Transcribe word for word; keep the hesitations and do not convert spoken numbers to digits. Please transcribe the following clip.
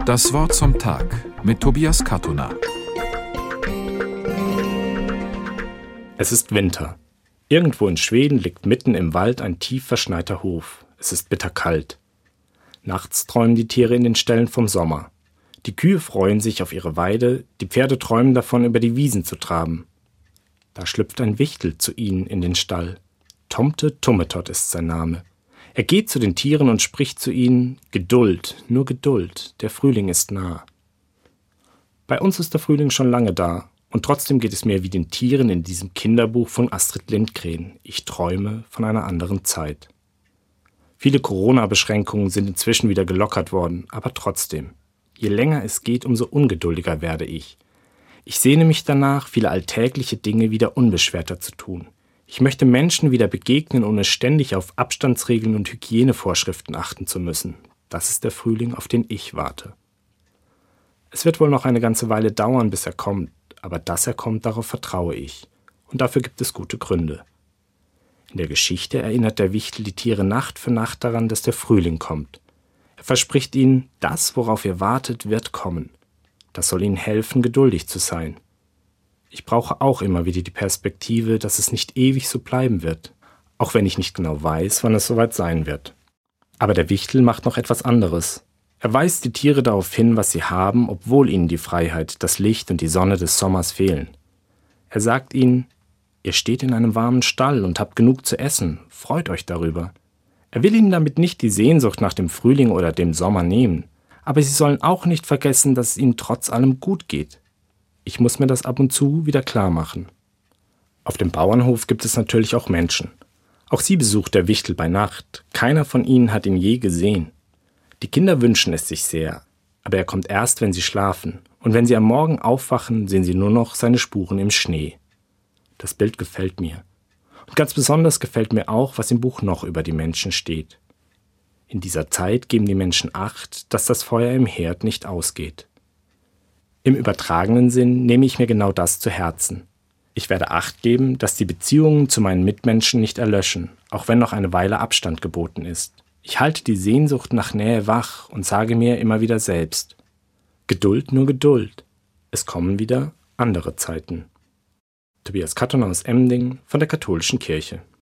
Das Wort zum Tag mit Tobias Katuna. Es ist Winter. Irgendwo in Schweden liegt mitten im Wald ein tief verschneiter Hof. Es ist bitterkalt. Nachts träumen die Tiere in den Ställen vom Sommer. Die Kühe freuen sich auf ihre Weide, die Pferde träumen davon, über die Wiesen zu traben. Da schlüpft ein Wichtel zu ihnen in den Stall. Tomte Tummetott ist sein Name. Er geht zu den Tieren und spricht zu ihnen: Geduld, nur Geduld, der Frühling ist nah. Bei uns ist der Frühling schon lange da, und trotzdem geht es mir wie den Tieren in diesem Kinderbuch von Astrid Lindgren. Ich träume von einer anderen Zeit. Viele Corona-Beschränkungen sind inzwischen wieder gelockert worden, aber trotzdem. Je länger es geht, umso ungeduldiger werde ich. Ich sehne mich danach, viele alltägliche Dinge wieder unbeschwerter zu tun. Ich möchte Menschen wieder begegnen, ohne ständig auf Abstandsregeln und Hygienevorschriften achten zu müssen. Das ist der Frühling, auf den ich warte. Es wird wohl noch eine ganze Weile dauern, bis er kommt, aber dass er kommt, darauf vertraue ich. Und dafür gibt es gute Gründe. In der Geschichte erinnert der Wichtel die Tiere Nacht für Nacht daran, dass der Frühling kommt. Er verspricht ihnen, das, worauf ihr wartet, wird kommen. Das soll ihnen helfen, geduldig zu sein. Ich brauche auch immer wieder die Perspektive, dass es nicht ewig so bleiben wird, auch wenn ich nicht genau weiß, wann es soweit sein wird. Aber der Wichtel macht noch etwas anderes. Er weist die Tiere darauf hin, was sie haben, obwohl ihnen die Freiheit, das Licht und die Sonne des Sommers fehlen. Er sagt ihnen: Ihr steht in einem warmen Stall und habt genug zu essen, freut euch darüber. Er will ihnen damit nicht die Sehnsucht nach dem Frühling oder dem Sommer nehmen, aber sie sollen auch nicht vergessen, dass es ihnen trotz allem gut geht. Ich muss mir das ab und zu wieder klar machen. Auf dem Bauernhof gibt es natürlich auch Menschen. Auch sie besucht der Wichtel bei Nacht. Keiner von ihnen hat ihn je gesehen. Die Kinder wünschen es sich sehr, aber er kommt erst, wenn sie schlafen. Und wenn sie am Morgen aufwachen, sehen sie nur noch seine Spuren im Schnee. Das Bild gefällt mir. Und ganz besonders gefällt mir auch, was im Buch noch über die Menschen steht. In dieser Zeit geben die Menschen Acht, dass das Feuer im Herd nicht ausgeht. Im übertragenen Sinn nehme ich mir genau das zu Herzen. Ich werde Acht geben, dass die Beziehungen zu meinen Mitmenschen nicht erlöschen, auch wenn noch eine Weile Abstand geboten ist. Ich halte die Sehnsucht nach Nähe wach und sage mir immer wieder selbst: Geduld, nur Geduld. Es kommen wieder andere Zeiten. Tobias Katuna aus Emding von der Katholischen Kirche.